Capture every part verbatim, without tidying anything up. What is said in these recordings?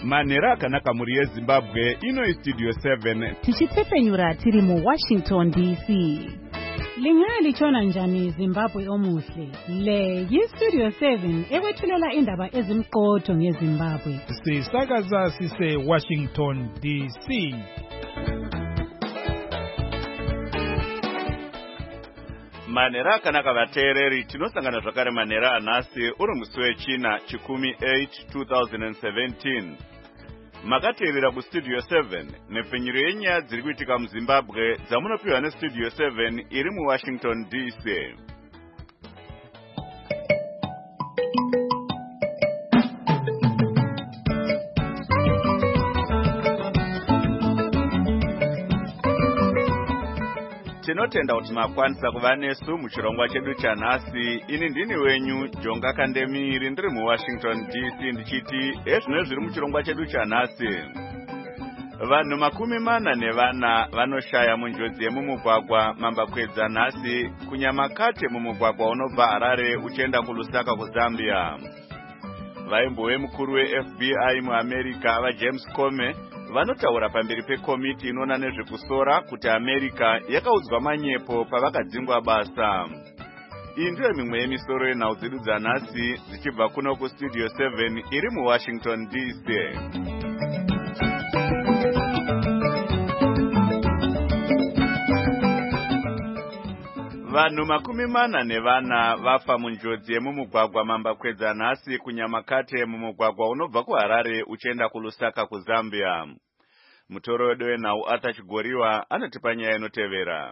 Manera akanaka muri yeZimbabwe ino Studio seven tichipfepenyura tiri mu Washington D C. Lingali chona njani Zimbabwe omuhle. Le yiStudio seven ekwethulela indaba ezimqotho ngeZimbabwe. Sisakaza sise Washington D C. Manera akanaka vateereri tinosangana zvakare manera anhasi uri musi wechina chikumi eight two thousand seventeen. Makateerera kuStudio seven nepfenyuro yenyaya dziri kuitika muZimbabwe dzamunopiwa neStudio seven iri muWashington D C. Tinotenda kuti makwanisa kuva nesu muchirongwa chedu chanhasi. Ini ndini wenyu Jonga Kandemiri ndiri muWashington D C ndichiti ezvino zviri muchirongwa chedu chanhasi. Vanhu makumi mana nevana vanoshaya munjodzi yemumugwagwa mambakwedza nhasi kunyamakate mumugwagwa unobva Harare uchienda kuLusaka kuZambia. Vaimbowe mukuru weF B I muAmerica vaJames Comey vanotaura pamberi pekomiti inoona nezvekusora kuti America yakaudzwa manyepo pavakadzingwa basa. Iyi ndiyo mimwe yemisoro yenhau dzedu dzanhasi dzichibva kuno kuStudio seven iri muWashington D C. Vanhu makumi mana nevana vafa munjodzi yemumugwagwa mambakwedza nhasi kunyamakate mumugwagwa unobva kuHarare uchienda kuLusaka kuZambia. Mutoro wedu wenhau Arthur Chigoriwa anotipa nyaya inotevera.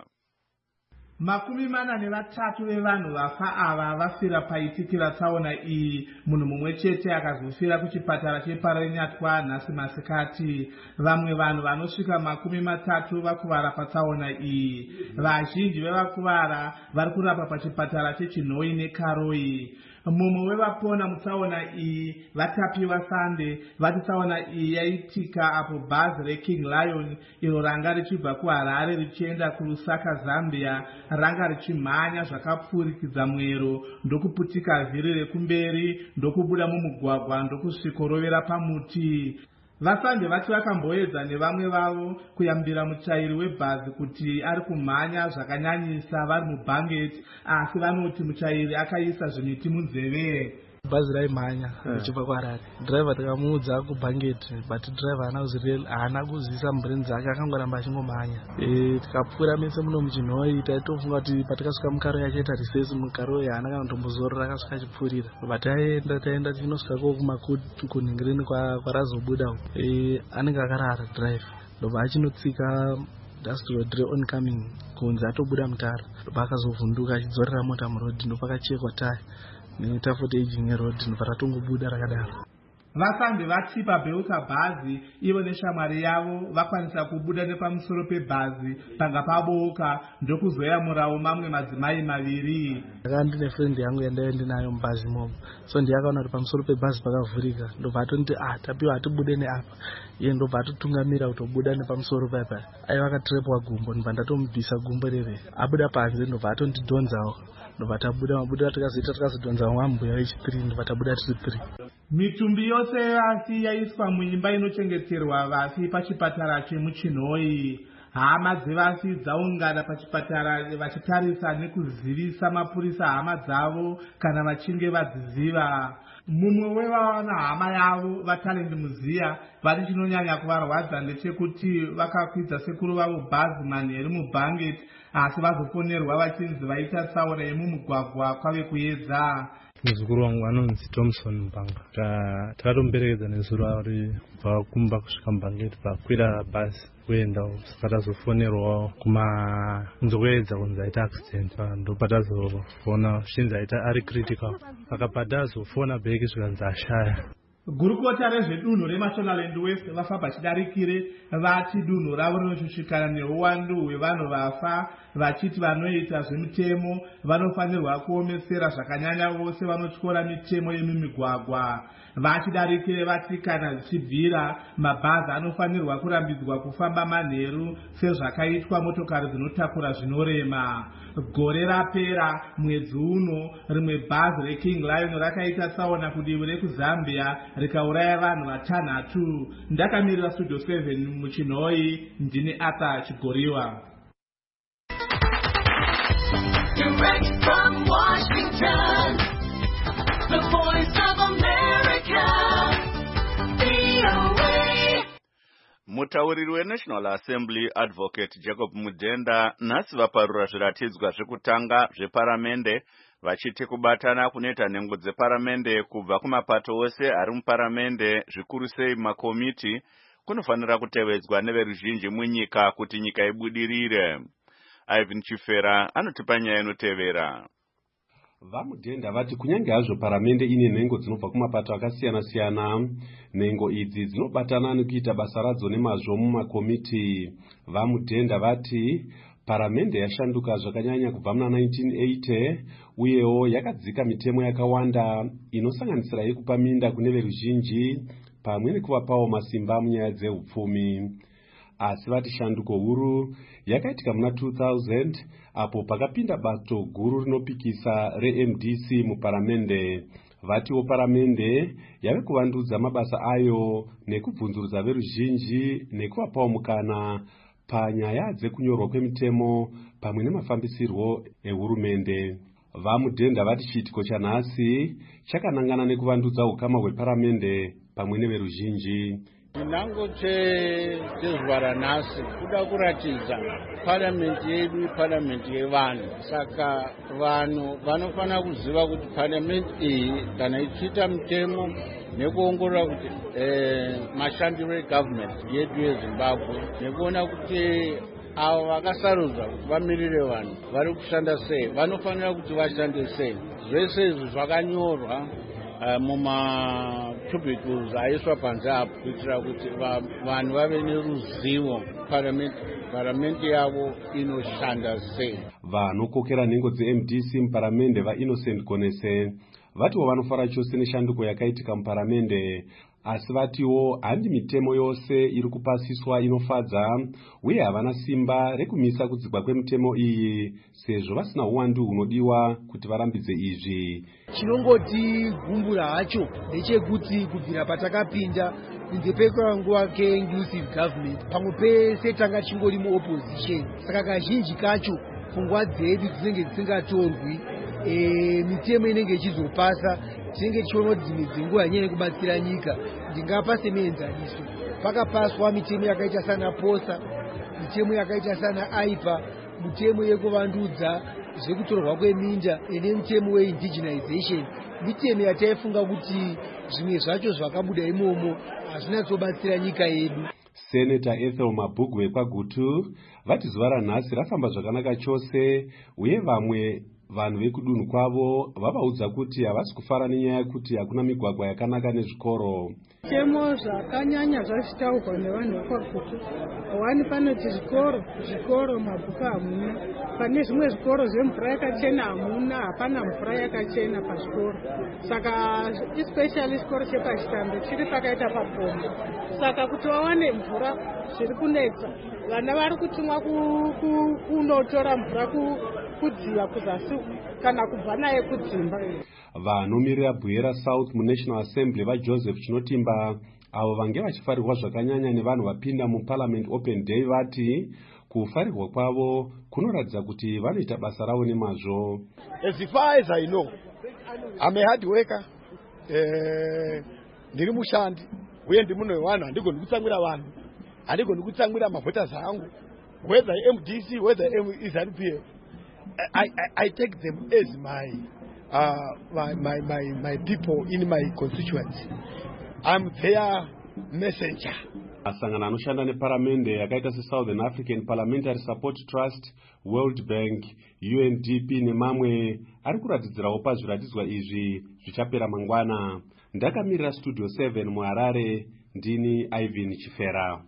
Makumi mana nevatatu vevanhu vafa ava vafira paitikira tsaona iyi. Munhu mumwe chete akazofira kuchipatara cheParanyatwa nhasi masikati. Vamwe vanhu vanosvika makumi matatu vakuvara patsaona iyi. Vazhinji vevakuvara vari kurapwa pachipatara cheChinhoi neKaroi. Mumwe wevapona mutsaona iyi vatapiwa Sande vati tsaona iyi yaitika apo bhazi reKing Lion iro ranga richibva kuHarare richienda kuLusaka Zambia ranga richimhanya zvakapfurikidza mwero ndokuputika vhiri rekumberi ndokubuda mumugwagwa ndokusvikorovera pamuti. Vasande vati vakamboedza nevamwe vavo kuyambira muchairi webhazi kuti ari kumhanya zvakanyanyisa vari mubhangeti, asi vanoti muchairi akaisa zvimiti munzeve. Bhazi raimhanya richibva kuHarare. Driver takamuudza kubhangeti but driver haana kuzirel haana kuzivisa mburini dzake akangoramba achingomhanya. E, tikapfuura mese muno muChinhoi taitofunga kuti patakasvika muKaroi achaita risesi muKaroi haana kana kutombozorora akasvika achipfuurira. But taenda taenda tichinosvika ko kumakutu kunhingirini kwarazobuda e, anenge akarara driver. Ndobva achinotsika dust road re-oncoming kunze atobuda mutara. Ndobva akazovhunduka achidzorera mota murodhi ndopakachekwa taya. Nita futi ejinge road nvaratongobuda rakadaro. Vasambi vachipa bheuka bhazi ivo neshamwari yavo vakwanisa kubuda nepamusoro pebhazi panga paboka ndokuzoyamurawo mamwe madzimai maviri. Ndakanga ndine friend yangu yandaiva ndinayo mubhazi imomo, so ndiyakaona kuti pamusoro pebhazi pakavhurika ndobva atoniti ah tapiwa hatibude neapa. Iye ndobva atotungamira kutobuda nepamusoro paipa. Aiva akatirepwa gumbo ndobva ndatomubvisa gumbo rere. Abuda panze ndobva atondidhonzawo. Ndobva tabuda mabuda takazoita takazodhonza wambuya wechitiri ndobva tabuda tiri tiri. Mitumbi yose yevasi yaiswa muimba inochengeterwa vasi pachipatara chemuChinhoi. Hama dzevasi dzaungana pachipatara vachitarisa nekuzivisa mapurisa hama dzavo kana vachinge vadziziva. Mumwe wevana hama yavo vaTalendi Muziya vari chinonyanya kuvarwadza ndechekuti vakakwidza sekuru vavo bhazi manheru mubhangeti asi vazoponerwa vachinzi vaita tsaona yemumugwagwa kwave kuedza. Muzukuru wangu anonzi Thompson Mbanga. Takatomberekedza nezuro ari kubva kumba kusvika mubhangeti pakwira bhazi kuenda saka tazofonerwa kumanzokuedza kunzi aita accident ndopatazofona zvinzi aita ari critical saka patazofona bheki zvikanzi ashaya. Gurukota rezvedunhu reMashonaland West vafa vachidarikire vati dunhu ravo rinoshushikana neuwandu hwevanhu vafa vachiti vanoita zvemutemo vanofanirwa kuomesera zvakanyanya vose vanotyora mitemo yemumigwagwa. Vachidarikire vati kana zvichibvira mabhazi anofanirwa kurambidzwa kufamba manheru sezvakaitwa motokari dzinotakura zvinorema. Gore rapera mwedzi uno rimwe bhazi reKing Lion rakaita tsaona kudivi rekuZambia rikauraya vanhu vatanhatu. Ndakamirira Studio seven muchinhoi, ndini Arthur Chigoriwa. Direct from Washington, the voice of America, V O A. Mutauriri weNational Assembly Advocate Jacob Mudenda nhasi vaparura zviratidzwa zvekutanga zveparamende vachiti kubatana kunoita nhengo dzeparamende kubva kumapato ose ari muparamende zvikuru sei makomiti kunofanira kutevedzwa neveruzhinji munyika kuti nyika ibudirire. Ivan Chifera anotipa nyaya inotevera. Vamudenda vati kunyange hazvo paramende ine nhengo dzinobva kumapato akasiyana siyana, nhengo idzi dzinobatana nekuita basa radzo nemazvo mumakomiti. Vamudenda vati paramende yashanduka zvakanyanya kubva muna nineteen eighty uyewo yakadzika mitemo yakawanda inosanganisira yekupa minda kune veruzhinji pamwe nekuvapawo masimba munyaya dzeupfumi. Asi vati shanduko huru yakaitika muna two thousand apo pakapinda bato guru rinopikisa re-M D C muparamende. Vatiwo paramende yave kuvandudza mabasa ayo nekubvunzurudza veruzhinji nekuvapawo mukana panyaya dzekunyorwa kwemitemo pamwe nemafambisirwo ehurumende. Vamudenda vati chiitiko chanhasi chakanangana nekuvandudza ukama hweparamende pamwe neveruzhinji. Chinango chezuva ranhasi kuda kuratidza paramende yedu iparamende yevanhu. Saka vanhu vanofanira kuziva kuti paramende iyi kana ichiita mitemo nekuongorora kuti eh, mashandiro egovernment yedu yeZimbabwe nekuona kuti avo vakasarudzwa kuti vamirire vanhu vari kushanda sei, vanofanira kuti vashande sei. Zvese izvi zvakanyorwa uh, muma cubicles aiswa panze apo kuitira kuti vanhu vave neruzivo paramende paramende yavo inoshanda sei. Vanokokera nhengo dze-M D C muparamende vaInnocent Gonese vatiwo vanofara chose neshanduko yakaitika muparamende, asi vatiwo handi mitemo yose iri kupasiswa inofadza uye havana simba rekumisa kudzigwa kwemitemo iyi sezvo vasina uwandu hunodiwa kuti varambidze izvi. Chinongoti gumbura hacho ndechekuti kubvira patakapinda kunze kwenguva ke-inclusive government pamwe pese tanga chingori muopposition. Saka kazhinji kacho pfungwa dzedu dzinenge dzisingatorwi, e, mitemo inenge ichizopasa tinenge tichiona kuti dzimwe dzenguva hanyanya kubatsira nyika. Ndingapa semuenzaniso, pakapaswa mitemo yakaita sana posa, mitemo yakaita sana aipa, mitemo yekuvandudza zvekutorwa kweminda ene mitemo weindigenization. Mitemo yataifunga kuti zvimwe zvacho zvakabuda imomo hazvina kubatsira nyika yedu. Senator Ethel Mabhugu wekwaGutu vati zuva ranhasi rafamba zvakanaka chose uye vamwe vanhu vekudunhu kwavo vavaudza kuti havasi kufara nenyaya yekuti hakuna migwagwa yakanaka nezvikoro. Mitemo zvakanyanya zvachitaurwa nevanhu vekwaGutu. Wani panoti zvikoro, zvikoro mabhuku hamuna. Pane zvimwe zvikoro zvemvura yakachena hamuna, hapana mvura yakachena pazvikoro. Saka especially chikoro chepachitambe chiri pakaita papomba. Saka kuti wawane mvura zviri kunetsa, vana vari kutumwa kunotora mvura kudziva kuzasi kana kubva naye kudzimba. Vanomirira Bwera South muNational Assembly vaJoseph Chinotimba avo vange vachifarirwa zvakanyanya nevanhu vapinda muParliament Open Day vati kufarirwa kwavo kunoratidza kuti vanoita basa ravo nemazvo. As far as I know, I'm a hard worker. Eh, ndiri mushandi uye ndi munhu wevanhu, handigoni kutsamwira vanhu, handigoni kutsamwira mavhota zangu, whether M D C whether Z N P F. I, I, I take them as my, uh, my, my, my, my people in my constituency. I'm their messenger. Masangano anoshanda neparamende yakaita seSouthern African Parliamentary Support Trust, World Bank, U N D P nemamwe ari kuratidzirawo pazviratidzwa izvi zvichapera mangwana. Ndakamirira Studio seven muHarare, ndini Ivan Chifera.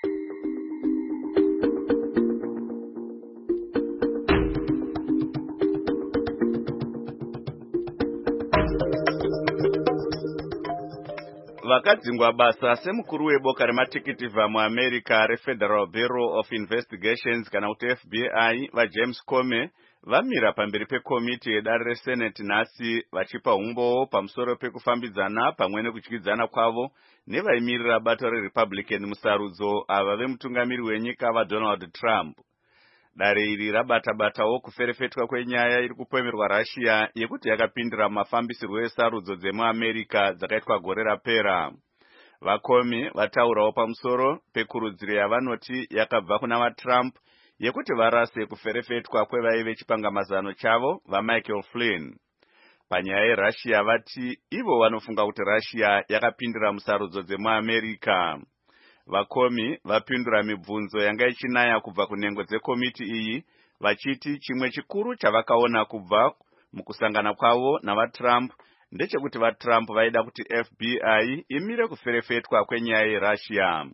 Vakadzingwa basa semukuru weboka rematikiti muAmerica reFederal Bureau of Investigations kana kuti F B I vaJames Comey vamira pamberi pekomiti yedare reseneti nhasi vachipa umbowo pamusoro pekufambidzana pamwe nekutyidzana kwavo nevaimirira bato rerepublican musarudzo ava vemutungamiri wenyika vaDonald Trump. Dare iri rabata-batawo kuferefetwa kwenyaya iri kupomerwa Russia yekuti yakapindira mafambisirwo esarudzo dzemuAmerica dzakaitwa gore rapera. Vakomi vataurawo pamusoro pekurudziro yavanoti yakabva kuna vaTrump yekuti varase kuferefetwa kwevaive chipangamazano chavo vaMichael Flynn. Panyaya yeRussia vati ivo vanofunga kuti Russia yakapindira musarudzo dzemuAmerica. Vakomi vapindura mibvunzo yanga ichinaya kubva kunhengo dzekomiti iyi vachiti chimwe chikuru chavakaona kubva mukusangana kwavo navaTrump ndechekuti vaTrump vaida kuti F B I imire kuferefetwa kwenyaya yeRussia.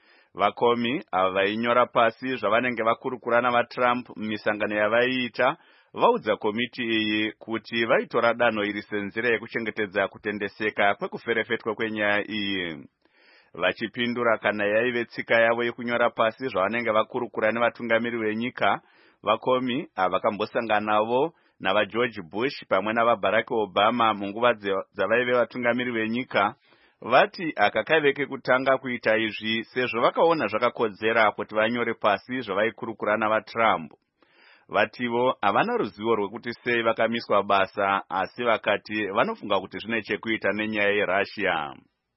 Vakomi ava vainyora pasi zvavanenge vakurukura navaTrump mumisangano yavaiita vaudza komiti iyi kuti vaitora danho iri senzira yekuchengetedza kutendeseka kwekuferefetwa kwenyaya iyi. Vachipindura kana yaive tsika yavo yekunyora pasi zvavanenge vakurukura nevatungamiri venyika, vakomi ava vakambosanganawo navaGeorge Bush pamwe navaBarack Obama munguva dzavaive vatungamiri venyika, vati aka kaive kekutanga kuita izvi sezvo vakaona zvakakodzera kuti vanyore pasi zvavaikurukura navaTrump. Vativo havana ruzivo rwekuti sei vakamiswa basa, asi vakati vanofunga kuti zvine chekuita nenyaya yeRussia.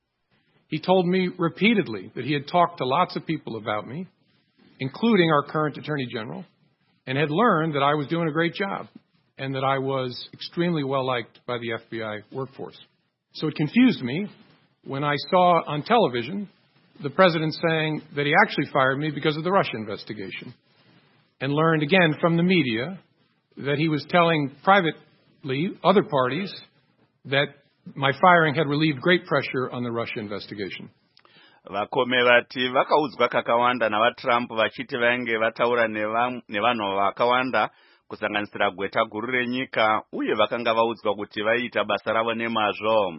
He told me repeatedly that he had talked to lots of people about me, including our current Attorney General, and had learned that I was doing a great job and that I was extremely well liked by the F B I workforce. So it confused me when I saw on television the president saying that he actually fired me because of the Russia investigation, and learned again from the media that he was telling privately other parties that my firing had relieved great pressure on the Russia investigation. Vakome vati vakaudzwa kakawanda navaTrump vachiti vainge vataura nevanhu vakawanda kusanganisira gweta guru renyika uye vakanga vaudzwa kuti vaiita basa ravo nemazvo.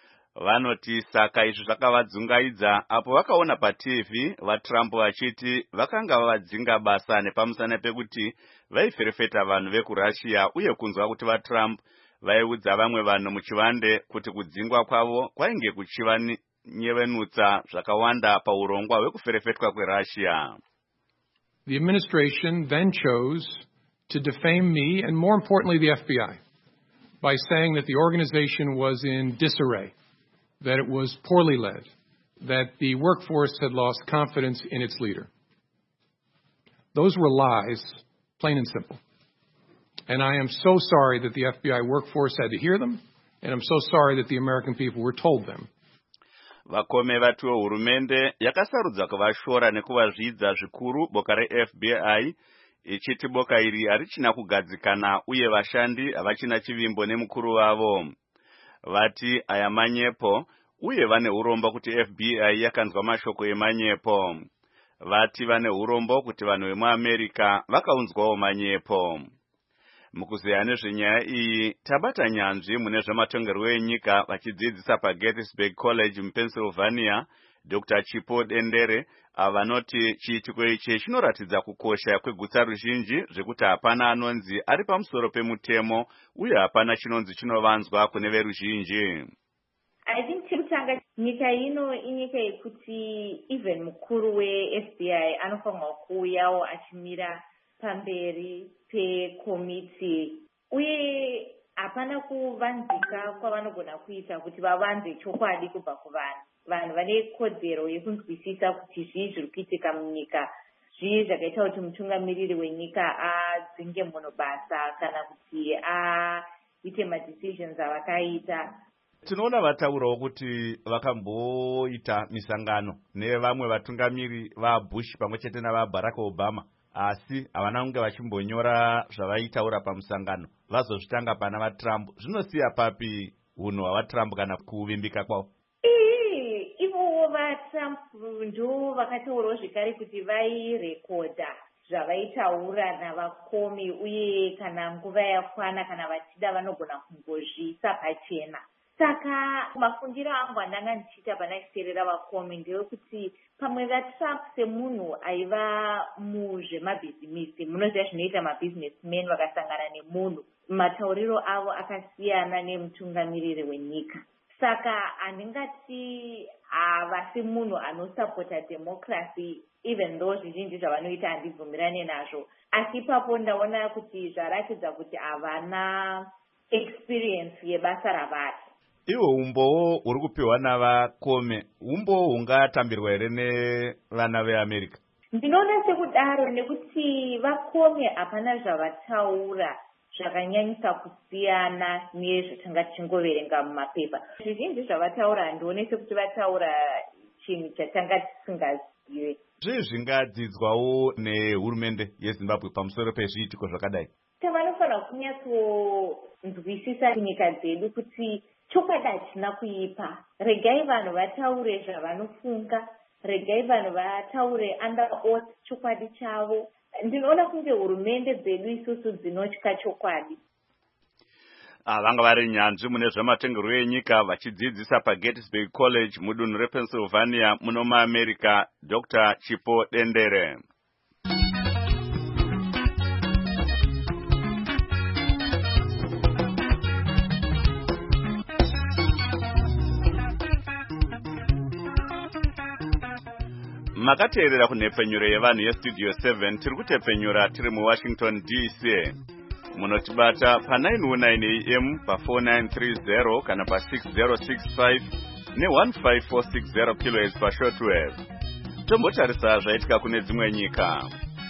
Vanoti saka izvi zvakavadzungaidza apo vakaona paT V vaTrump vachiti vakanga vavadzinga basa nepamusana pekuti vaiferefeta vanhu vekuRussia uye kunzwa kuti vaTrump vaiudza vamwe vanhu muchivande kuti kudzingwa kwavo kwainge kuchiva nyevenutsa zvakawanda paurongwa hwekuferefetwa kweRussia. The administration then chose to defame me and, more importantly, the F B I by saying that the organization was in disarray, that it was poorly led, that the workforce had lost confidence in its leader. Those were lies, plain and simple. And I am so sorry that the F B I workforce had to hear them, and I'm so sorry that the American people were told them. Vakome vatiwo hurumende yakasarudza kuvashora nekuvazvidza zvikuru boka reF B I ichiti boka iri harichina kugadzikana uye vashandi havachina chivimbo nemukuru wavo. Vati aya manyepo uye vane urombo kuti F B I yakanzwa mashoko emanyepo. Vati vane urombo kuti vanhu vemuAmerica vakaunzwawo manyepo. Mukuzeya nezvenyaya iyi tabata nyanzvi mune zvematongerwo enyika vachidzidzisa paGettysburg College muPennsylvania Doctor Chipo Dendere avanoti chiitiko ichi chinoratidza kukosha kwegutsa ruzhinji zvekuti hapana anonzi ari pamusoro pemutemo uye hapana chinonzi chinovanzwa kune veruzhinji. I think chekutanga nyika ino inyika yekuti even mukuru weF B I anofanirwa kuuyawo achimira pamberi pekomiti uye hapana kuvanzika kwavanogona kuita kuti vavanze chokwadi kubva kuvanhu. Vanhu vane kodzero yekunzwisisa kuti zvii zviri kuitika munyika, zvii zvakaita kuti mutungamiriri wenyika adzinge munhu basa kana kuti aite madecisions avakaita. Tinoona vataurawo kuti vakamboita misangano nevamwe vatungamiri vaBush pamwe chete navaBarack Obama, asi havana kunge vachimbonyora zvavaitaura pamusangano vazozvitanga pana vaTrump. Zvinosiya papi unhu hwavaTrump kana kuvimbika kwavo? Ivo vaTrump ndo vakataurawo zvekare kuti vairekodha zvavaitaura navakomi uye kana nguva yakwana kana vachida vanogona kungozviisa pachena. saka mafundiro angu andanga ndichiita pana chiteerera vakomi ndeyekuti pamwe vatrump semunhu aiva muzvemabhizimisi, munoziva zvinoita mabhizinesmen vakasangana nemunhu, matauriro avo akasiyana nemutungamiriri wenyika. Saka handingati havasi munhu anosapota democracy, even though zvizhinji zvavanoita handibvumirane nazvo, asi ipapo ndaona kuti zvaratidza kuti havana experience yebasa ravari. Iwo umbowo uri kupiwa navakome, umbowo hungatambirwa here nevana veAmerica? Ndinoona sekudaro nekuti vakome hapana zvavataura zvakanyanyisa kusiyana nezvatanga tichingoverenga mumapepa. Zvizhinji zvavataura handione sekuti vataura chinhu chatanga tisingazive. Zvii zvingadzidzwawo nehurumende yeZimbabwe pamusoro pezviitiko zvakadai? Vanofanira kunyatsonzwisisa nyika dzedu kuti chokwadi hachina kuipa. Regai vanhu vataure zvavanofunga, regai vanhu vataure under oath chokwadi chavo. Ndinoona kunge hurumende dzedu isusu dzinotya chokwadi. Vanga vari nyanzvi mune zvematongerwo enyika vachidzidzisa paGettysburg College mudunhu rePennsylvania muno muAmerica, Doctor Chipo Dendere. Makateerera kunhepfenyuro yevanhu yestudio seven, tiri kutepfenyura tiri muWashington D C. Munotibata pa nine oh nine A M, pa four nine three zero kana pa six zero six five ne one five four six zero kilohertz pa shortwave. Tombotarisa zvaitika kune dzimwe nyika.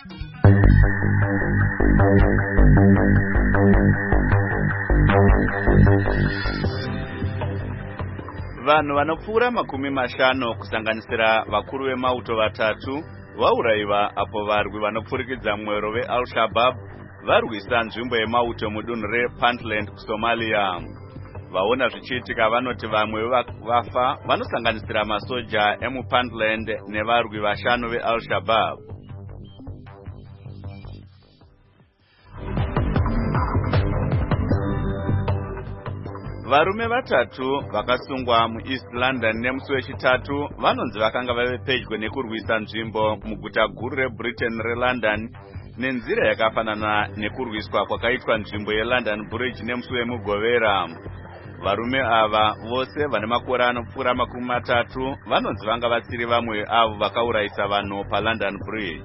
Vanhu vanopfuura makumi mashanu kusanganisira vakuru vemauto vatatu vaurayiwa apo varwi vanopfurikidza mwero veAl-Shabaab varwisa nzvimbo yemauto mudunhu rePuntland kuSomalia. Vaona zvichiitika vanoti vamwe vafa vanosanganisira masoja emuPuntland nevarwi vashanu veAl-Shabaab. Varume vatatu vakasungwa muEast London nemusi wechitatu vanonzi vakanga vave pedyo nekurwisa nzvimbo muguta guru reBritain reLondon nenzira yakafanana nekurwiswa kwakaitwa nzvimbo yeLondon Bridge nemusi wemugovera. Varume ava vose vane makore anopfuura makumi matatu vanonzi vanga vasiri vamwe avo vakaurayisa vanhu paLondon Bridge.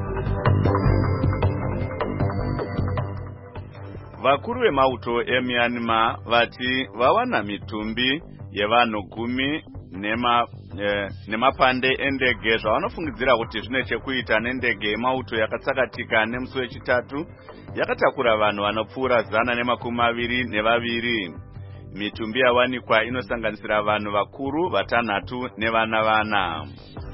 Vakuru vemauto eMyanmar vati vawana mitumbi yevanhu gumi nema eh, nemapande endege zvavanofungidzira kuti zvine chekuita nendege yemauto yakatsakatika nemusi wechitatu yakatakura vanhu vanopfuura zana nemakumi maviri nevaviri. Mitumbi yawanikwa inosanganisira vanhu vakuru vatanhatu nevana vana.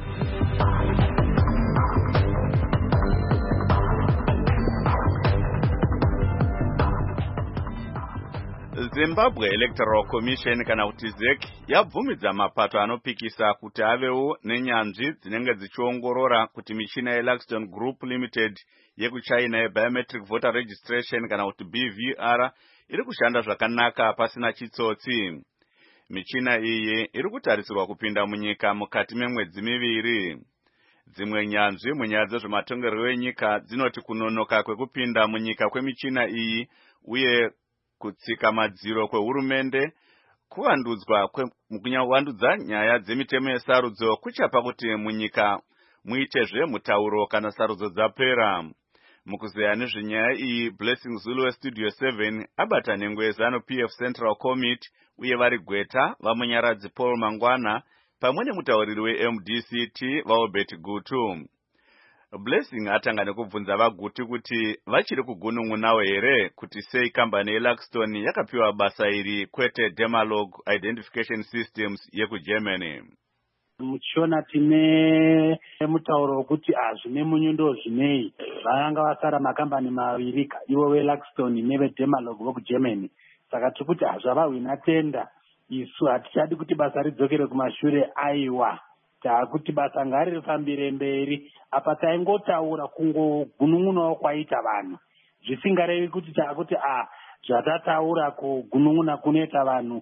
Zimbabwe Electoral Commission kana kuti Z E C yabvumidza mapato anopikisa kuti avewo nenyanzvi dzinenge dzichiongorora kuti michina yeLaxton Group Limited yekuchina yeBiometric Voter Registration kana kuti B V R iri kushanda zvakanaka pasina chitsotsi. Michina iyi iri kutarisirwa kupinda munyika mukati memwedzi miviri. Dzimwe nyanzvi munyaya dzezvematongerwo enyika dzinoti kunonoka kwekupinda munyika kwemichina iyi uye kutsika madziro kwehurumende kuvandudzwa kunyawandudza nyaya dzemitemo yesarudzo kuchapa kuti munyika muitezve mutauro kana sarudzo dzapera. Mukuzeya nezvenyaya iyi, Blessing Zulu weStudio seven abata nhengo yeZanu-P F Central Committee uye vari gweta vamunyaradzi Paul Mangwana pamwe nemutauriri weM D C T vaObert Gutu. Blessing atanga nekubvunza vaGutu kuti vachiri kugunun'unawo here kuti sei kambani yeLaxton yakapiwa basa iri kwete Demalog Identification Systems yekuGermany. Muchiona tine mutauro wekuti zvine munyundo zvinei vanga vasara makambani maviri iwo weLaxton neveDemalog vekuGermany. Saka tiri kuti hazvavahwina tenda, isu hatichadi kuti basa ridzokere kumashure. Aiwa, takuti basa ngaririfambire mberi. Apa taingotaura kungogunun'unawo kwaita vanhu, zvisingarevi kuti takuti ah zvatataura kugunun'una kunoita vanhu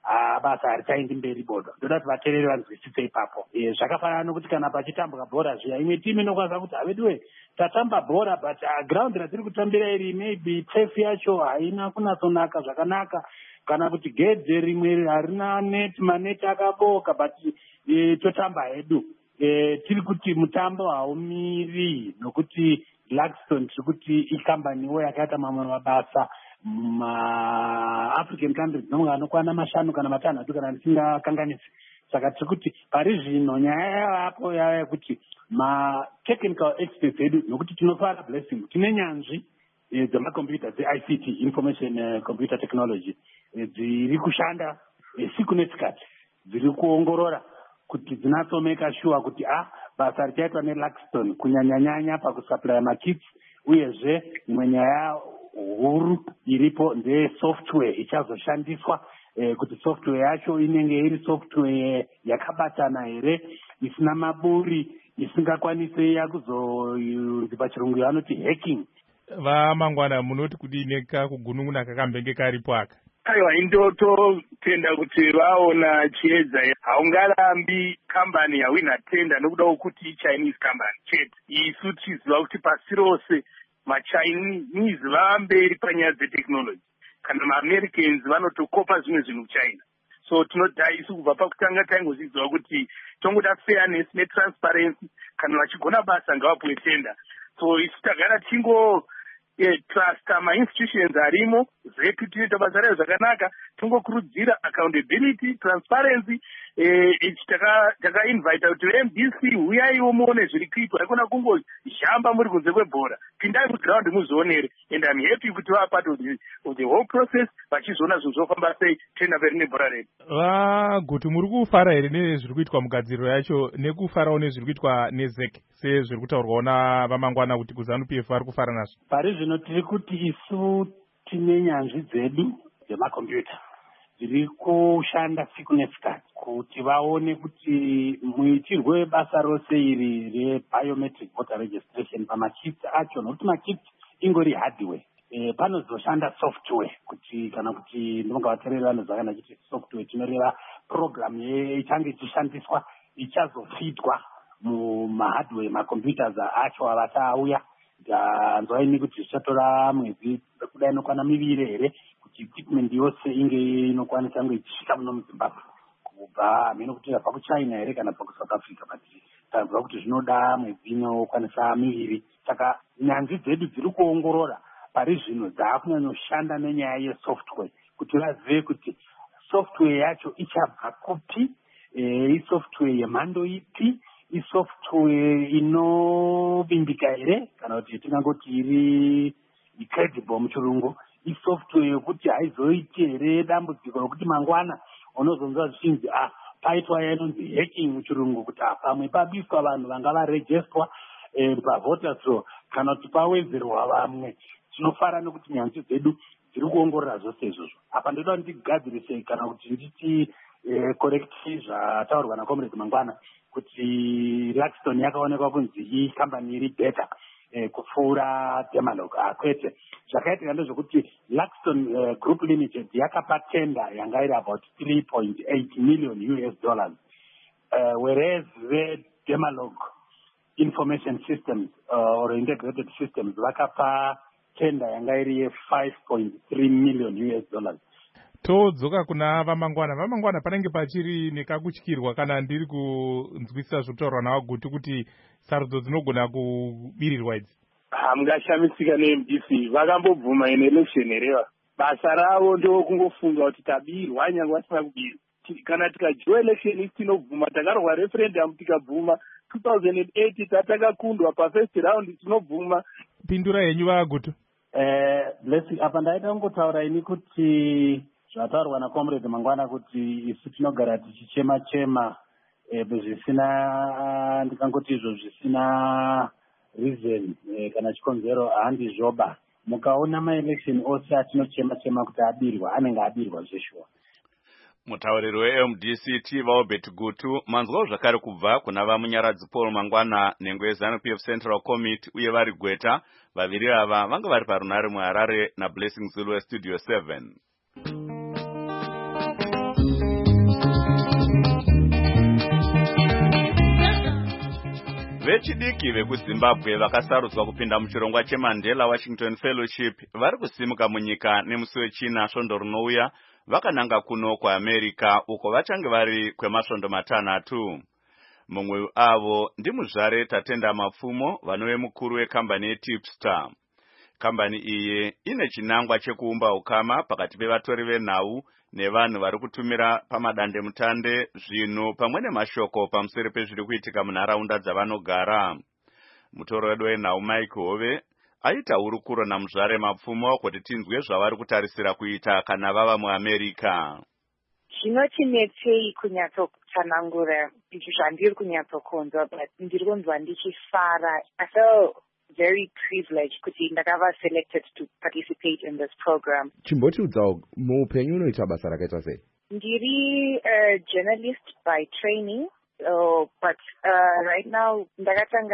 basa harichaendi mberi bodo. Ndoda kuti vateereri vanzwisise ipapo. Zvakafanana nokuti kana pachitambwa bhora zviya, imwe timu inokwanisa kuti haveduwe tatamba bhora but ground ratiri kutambira iri maybe turf yacho haina kunatsonaka zvakanaka, kana kuti gedhe rimwe harina net, maneti akaboka, but totamba hedu. Tiri kuti mutambo haumiri nokuti Luxton tiri kuti ikambaniwo yakaita mamwe mabasa ma-African countries dzinonga anokwana mashanu kana matanhatu kana ndisingakanganisi. Saka tiri kuti pari zvino nyaya yavapo yava yekuti ma-technical experts edu, nokuti tinofara Blessing tine nyanzvi dzemakombiyuta dze-I C T, information computer technology, dziri kushanda siku nesikati, dziri kuongorora kuti dzinatsomeka sure kuti ah basa richaitwa neLuxton kunyanyanyanya pakusupply makits, uyezve imwe nyaya huru iripo ndesoftware ichazoshandiswa, eh, kuti software yacho inenge iri software yakabatana here, isina maburi, isingakwanise yakuzonzi pachirungu vanoti hacking. Vamangwana munoti kudini kakugunun'una kakambenge karipo aka? Aiwa, indototenda kuti vaona chiedza haungarambi kambani yawina tenda nokuda kwokuti Chinese company chete. Isu tichiziva kuti pasi rose maChinese vamberi panyaya dzetechnology, kana maAmericans vanotokopa zvimwe zvinhu kuChina. So tinodai isu kubva pakutanga taingozviziva kuti tongoda fairness netransparency, kana vachigona basa ngavapuwe tenda. So isu tagara tingo eh, trust ma-institutions arimo zvetu tinoita basa rayo zvakanaka, tongokurudzira accountability, transparency. Eh, taka-invite kuti M D C uyaiwo muone zviri kuitwa, haikona kungozhamba muri kunze kwebhora, pindai kuground muzvionere, and I'm happy kuti vaa part of the, of the whole process, vachizoona zvinhu zvofamba sei tenda peri nebhora redu. Vaguti muri kufara here nezviri kuitwa mugadziriro yacho, nekufarawo nezviri kuitwa nezek sezviri kutaurwawo navamangwana kuti kuZANU-P F vari kufara nazvo? Pari zvino tiri kuti isu tine nyanzvi dzedu dzemakombiyuta dziri kushanda siku nesikati kuti vaone kuti muitirwe basa rose iri rebiometric voter registration pamakits acho, nokuti makits ingori hardware. E, panozoshanda software kuti kana kuti ndinonga vateereri vanoziva nachiti software tinoreva program ichange ichishandiswa ichazofitwa mumahardware macomputers acho avata auya. Ndanzwaini kuti zvichatora mwedzi kudai inokwana miviri here kuti equipment yose inge inokwanisa kunge ichisvika muno muZimbabwe kubva hameno kuti abva kuChina here kana abva kuSouth Africa, but tanzwa kuti zvinoda mwedzi inokwanisa miviri. Saka nyanzvi dzedu dziri kuongorora pari zvino dzaakunyanyoshandanda nenyaya yesoftware kuti vazive kuti software yacho ichabva kupi, e, isoftware yemhando ipi, isoftware inovimbika here kana kuti tingangoti iri credible muchirungu, isoftware yokuti haizoiti here dambudziko rokuti mangwana unozonzwa zvichinzi ah paitwa yainonzi hacking muchirungu, kuti ah pamwe pabiswa vanhu vanga varejestwa eh, pavoters roll kana kuti pawedzerwa vamwe. Tinofara nekuti nyanzvi dzedu dziri kuongorora zvose izvozvo. Apa ndoda ndigadzirise kana kuti nditi eh, correcti zvataurwa naComrade Mangwana kuti Luxton yakaonekwa kunzi iyi kambani iri better eh, kupfuura Demalog. Akwete zvakaitika ndezvokuti Luxton uh, Group Limited yakapa tender yanga iri about three point eight million U S dollars, uh, whereas the Demalog Information Systems uh, or Integrated Systems vakapa tender yanga iri five point three million U S dollars. Todzoka kuna vamangwana. Vamangwana panenge pachiri nekakutyirwa kana ndiri kunzwisisa zvokutaurwa navaguti kuti sarudzo dzinogona kubirirwa idzi? Hamungashamisika ne-M D C vakambobvuma in election hereva. Basa ravo ndokungofunga kuti tabirwa nyangwe vasina kubirwa. Kana tikajoa election isi tinobvuma, takarwa referendum tikabvuma, two thousand eight tatakakundwa pafirst round tinobvuma. Pindura yenyu vaguti? Eh, Blessing, apa ndaita kungotaura ini kuti zvataurwa naComrade Mangwana kuti isu tinogara tichichema chema eh, zvisina ndikangoti izvo zvisina reason eh, kana chikonzero handizvoba. Mukaona maelection ose atinochema chema kuti abirwa anenge abirwa zveshuwa. Mutauriri we-M D C Tiva Obet Gutu manzwawo zvakare kubva kuna vamunyaradzi Paul Mangwana nengo yeZANU-P F Central Committee uye vari Gweta. Vaviri ava vanga vari parunare muHarare naBlessing Zulu weStudio seven. Vechidiki vekuZimbabwe vakasarudzwa kupinda muchirongwa cheMandela Washington Fellowship vari kusimuka munyika nemusi wechina svondo rinouya vakananga kuno kuAmerica uko vachange vari kwemasvondo matanhatu. Mumwe avo ndimuzvare Tatenda Mapfumo vanove mukuru wekambani yeTipster. Kambani iyi ine chinangwa chekuumba ukama pakati pevatori venhau nevanhu vari kutumira pamadande mutande zvinhu pamwe nemashoko pamusoro pezviri kuitika munharaunda dzavanogara. Mutori wedu wenhau Mike Hove aita hurukuro namuzvare Mapfumo kuti tinzwe zvavari kutarisira kuita kana vava muAmerica. Zvinotinetsei kunyatsotsanangura izvo zvandiri kunyatsokunzwa, but ndiri kunzwa ndichifara. I feel very privileged kuti ndakava selected to participate in this program. Chimbotiudzawo muupenyu unoita basa rakaita sei? Ndiri a journalist by training, uh, but uh, right now ndakatanga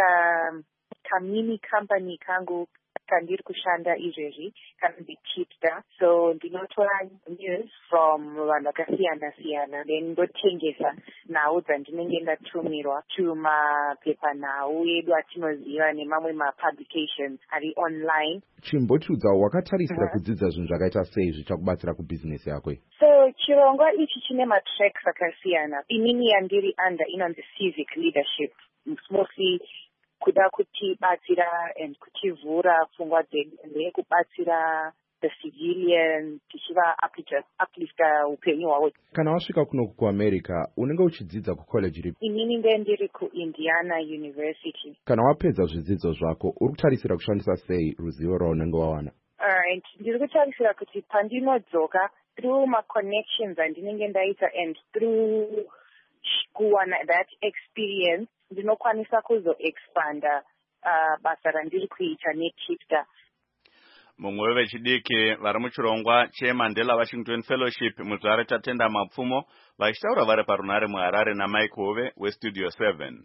kamini company kangu kandiri kushanda izvezvi kanzi Tipster, so ndinotora news from vanhu vakasiyana siyana then ndotengesa nhau dzandinenge ndatumirwa tumapepanhau edu atinoziva nemamwe mapublications ari online. Chimbotiudzawo wakatarisira kudzidza zvinhu zvakaita sei zvichakubatsira kubhizinesi yako? So chirongwa ichi chine matracks akasiyana. Inini yandiri under inonzi civic leadership, mostly kuda kutibatsira and kutivhura pfungwa dzedu ndeyekubatsira the civilian tichiva uplifta upenyu hwavo. Kana wasvika kuno kuAmerica unenge uchidzidza kucollege ripi? Inini ndendiri kuIndiana University. Kana wapedza zvidzidzo zvako uri kutarisira kushandisa sei ruzivo rwaunenge wawana? Alright, ndiri kutarisira kuti pandinodzoka through my connections andinenge ndaita and through kuwana that experience ndinokwanisa kuzoexpanda uh, basa randiri kuita neTipster. Mumwe wevechidiki vari muchirongwa cheMandela Washington Fellowship muzvare Tatenda Mapfumo vachitaura vari parunare muHarare naMike Hove weStudio seven.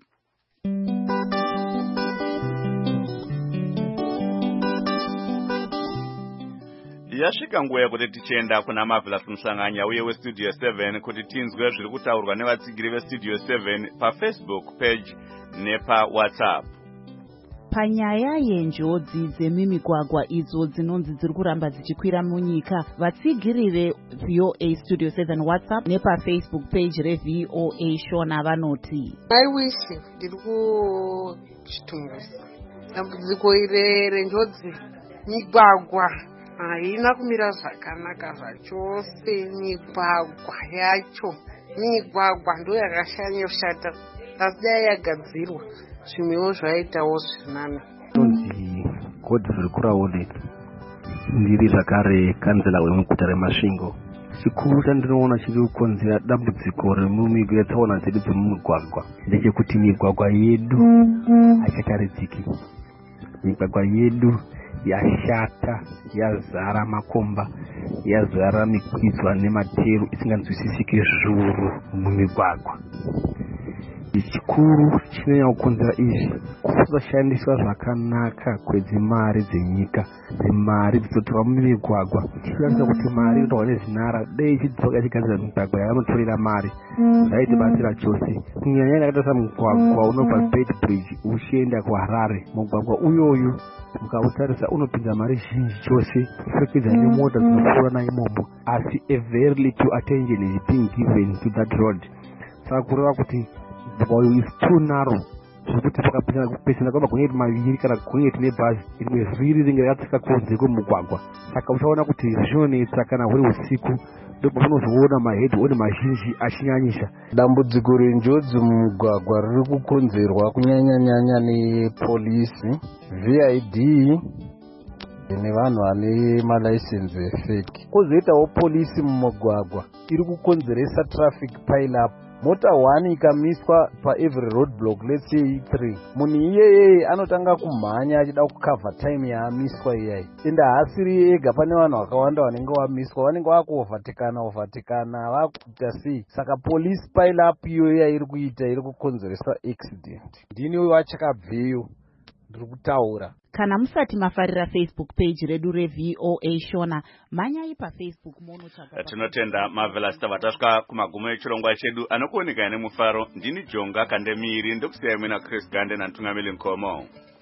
Yasvika nguva yekuti tichienda kuna Marvelous Musanganya uye weStudio seven kuti tinzwe zviri kutaurwa nevatsigiri veStudio seven paFacebook page nepaWhatsApp. Panyaya yenjodzi dzemimigwagwa idzo dzinonzi dziri kuramba dzichikwira munyika, vatsigiri veV O A Studio seven WhatsApp nepaFacebook page reV O A Shona vanoti I wish ndiri kuchitumbusa dambudziko ire renjodzi migwagwa haina kumira zvakanaka zvachose. Migwagwa yacho migwagwa ndo yakashanyoshata, asi dai yagadzirwa zvimwewo zvaitawo zvirinani. Tonzi Godfrey Kuraone, ndiri zvakare kanzela wemuguta reMasvingo. Chikuru chandinoona chiri kukonzera dambudziko retsaona dzedu dzemumigwagwa ndechekuti migwagwa yedu haichakaridziki. Migwagwa yedu yashata, yazara makomba, yazara mikwidzwa nemateru isinganzwisisike zviuru mumigwagwa. Chikuru chinonyanya kukonzera izvi kusashandiswa zvakanaka kwedzimari dzenyika, dzimari dzizotorwa mumigwagwa. Tichiratidza kuti mari inotorwa nezinara, dei ichidzoka ichigadzira migwagwa yavanotorera mari zvaitibatsira chose. Kunyanya yakaita samugwagwa unobva Beit Bridge uchienda kuHarare, mugwagwa uyoyu mukautarisa unopinza mari zhinji chose kupfekedza nemota dzinopfuura naimomo, asi a very little attention is being given to that road. Saka kureva kuti mugwagwa is too narrow zvekuti pakapesana kwamagonyeti maviri kana gonyeti nebhazi rimwe vhiri ringe rakatsika kunze kwemugwagwa. Saka uchaona kuti zvinonetsa kana huri usiku, ndipo unozoona mahedhoni mazhinji achinyanyisa. Dambudziko renjodzi mumugwagwa riri kukonzerwa kunyanya-nyanya nepolisi, V I D nevanhu vane malaisensi fake. Kozoitawo polisi mumugwagwa iri kukonzeresa traffic pile up. Mota one ikamiswa pa every roadblock, let's say three, munhu iyeye anotanga kumhanya achida kukavha time yaamiswa iyayi. Enda haasiri ega, pane vanhu vakawanda vanenge vamiswa, vanenge vakuovatekana ovatekana vakuita sei. Saka police pile up iyo iya iri kuita iri kukonzeresa accident. Ndini uyo achakabveyo ndiri kutaura. Kana musati mafarira Facebook page redu reV O A Shona, manyai paFacebook munotsvaga. Tinotenda Marvelous tabatasvika kumagumo echirongwa chedu anokuoneka nemufaro. Ndini Jonga Kandemiri ndokusiyai mina Chris Gande nantungamiri Nkomo.